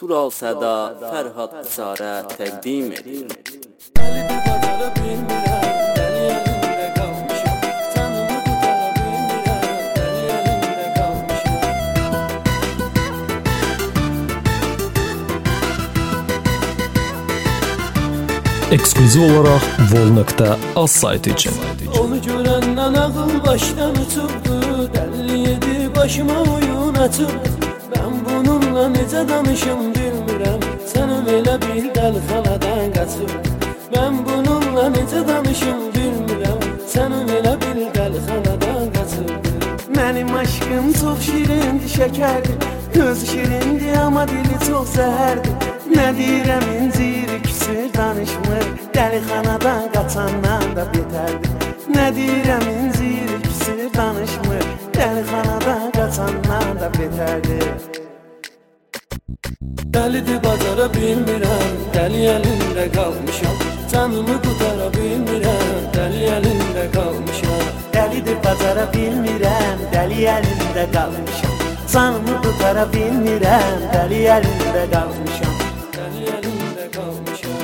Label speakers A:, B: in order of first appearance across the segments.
A: Tural Səda Fərhad Sarə təqdim edir.
B: Əlidə bacara bilmirəm, dəli əlində qalmışam. Canımı qutara bilmirəm, dəli əlində qalmışam.
C: Eksklüziv olaraq Vol.az saytı üçün.
B: Onu görəndən ağıl başdan uçubdu, dəlliyedi başıma oyun açıb. Ben bununla necə danışım bilmirəm, sənəm elə bir dəlxanadan qaçıb. Ben bununla necə danışım bilmirəm, sənəm elə bir dəlxanadan qaçıb. Mənim aşkım çox şirindir, şəkərdir, göz şirindir, amma dili çox zəhərdir. Nə deyirəm inciri küsür danışmır, dəlxanadan qaçandan da betərdir. Nə deyirəm inciri küsür danışmır, dəlxanadan qaçandan da betərdir. Dəlidir bacara bilmirəm, dəli əlində qalmışam. Canımı qutara bilmirəm, dəli əlində qalmışam. Dəlidir bacara bilmirəm, dəli əlində qalmışam. Canımı qutara bilmirəm, dəli əlində qalmışam. Dəli əlində qalmışam.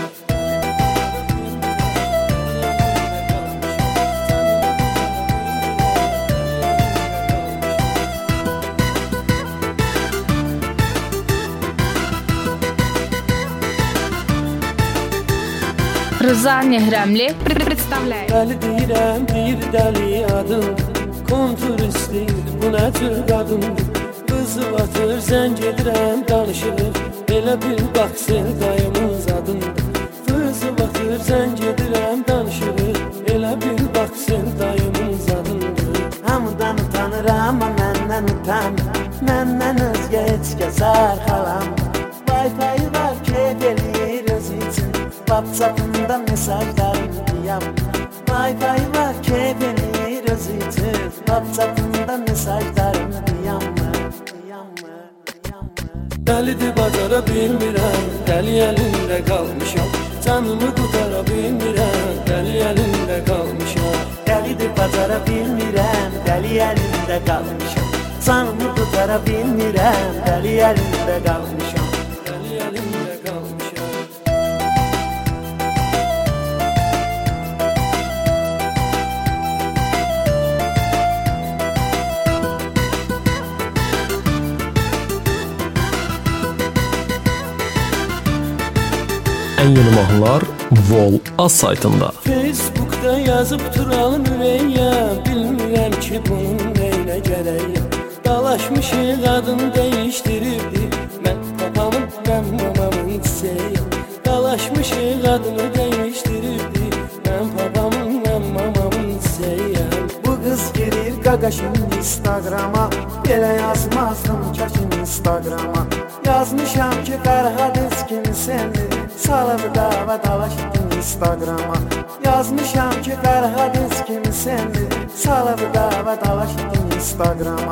D: Rıza Nehrəmli представляет.
B: Dəli deyirəm, deyir dəli adım. Kontur istəyir, bu nə tür qadındır. Qızı batır, zəng edirəm, danışır. Elə bir bax sevdayımın zadındır. Qızı batır, zəng edirəm, danışır. Elə bir bax sevdayımın zadındır. Hamıdan utanıram, amma məndən utanmır. Məndən özgə heç kəs arxalanmır. Wi-Fi var, keyf eləyir öz üçün. WhatsApp'ında mesajlarını diyəm. Wi-Fi var, keyf eləyir öz üçün. WhatsApp'ında mesajlarını diyəm. Dəlidir bacara bilmirəm, dəli əlində qalmışam. Canımı qutara bilmirəm, dəli əlində qalmışam. Dəlidir bacara bilmirəm, dəli əlində qalmışam. Canımı qutara bilmirəm, dəli əlində qalmışam. Dəli əlində qalmışam.
C: Ən yeni mahnılar Vol.az saytında.
B: Facebook'da yazıb turalım ürəyəm, bilmirəm ki bunun neyinə gərəyəm. Dalaşmışıq adını dəyişdiribdi, mən papamın, mən mamamın çiçəyəm. Dalaşmışıq adını dəyişdiribdi, mən papamın, mən mamamın çiçəyəm. Bu qız girir qaqaşın Instagrama, belə yazmazdım kəkin Instagrama. Yazmışam ki Fərhadız kimi səndir, salıb dava dalaşdın Instagrama. Yazmışam ki Fərhadız kimi səndir, salıb dava dalaşdın Instagrama.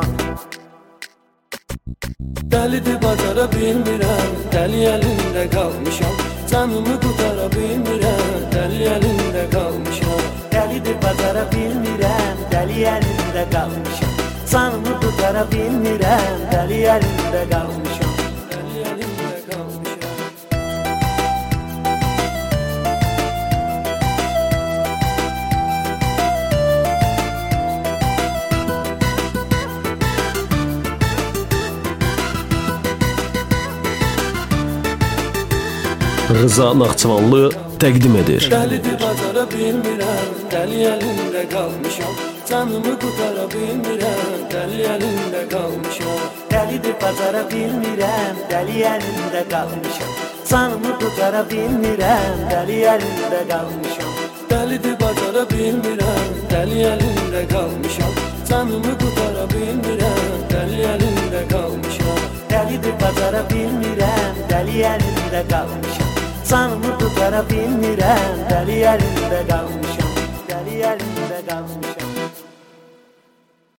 B: Dəlidir bacara bilmirəm, dəli əlində qalmışam. Canımı qutara bilmirəm, dəli əlində qalmışam. Dəlidir bacara bilmirəm, dəli əlində qalmışam. Canımı qutara bilmirəm, dəli əlində qalmışam. Dəli əlində qalmışam.
C: Rıza Naxçıvanlı təqdim edir.
B: Dəlidir bacara bilmirəm, dəli əlində qalmışam. Canımı qutara bilmirəm, dəli əlində qalmışam. Dəlidir bacara bilmirəm, dəli əlində qalmışam. Canımı qutara bilmirəm, dəli əlində qalmışam. Dəlidir bacara bilmirəm, dəli əlində qalmışam. Canımı qutara bilmirəm, dəli əlində qalmışam. Dəlidir bacara bilmirəm, dəli əlində qalmışam. Canımı qutara bilmirəm, dəli əlində qalmışam. Dəli əlində qalmışam.